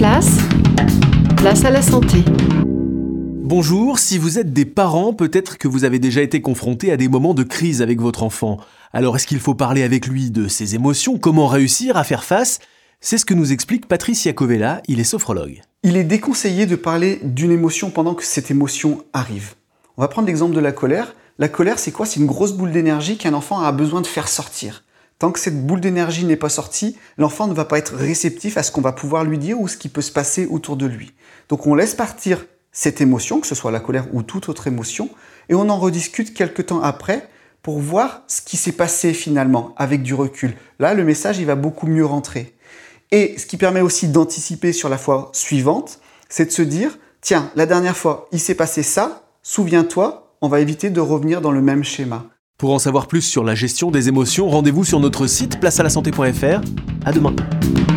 Place à la santé. Bonjour, si vous êtes des parents, peut-être que vous avez déjà été confrontés à des moments de crise avec votre enfant. Alors est-ce qu'il faut parler avec lui de ses émotions? Comment réussir à faire face? C'est ce que nous explique Patrice Iacovella, il est sophrologue. Il est déconseillé de parler d'une émotion pendant que cette émotion arrive. On va prendre l'exemple de la colère. La colère, c'est quoi? C'est une grosse boule d'énergie qu'un enfant a besoin de faire sortir. Tant que cette boule d'énergie n'est pas sortie, l'enfant ne va pas être réceptif à ce qu'on va pouvoir lui dire ou ce qui peut se passer autour de lui. Donc on laisse partir cette émotion, que ce soit la colère ou toute autre émotion, et on en rediscute quelques temps après pour voir ce qui s'est passé finalement avec du recul. Là, le message, il va beaucoup mieux rentrer. Et ce qui permet aussi d'anticiper sur la fois suivante, c'est de se dire, tiens, la dernière fois, il s'est passé ça, souviens-toi, on va éviter de revenir dans le même schéma. Pour en savoir plus sur la gestion des émotions, rendez-vous sur notre site placealasanté.fr. À demain.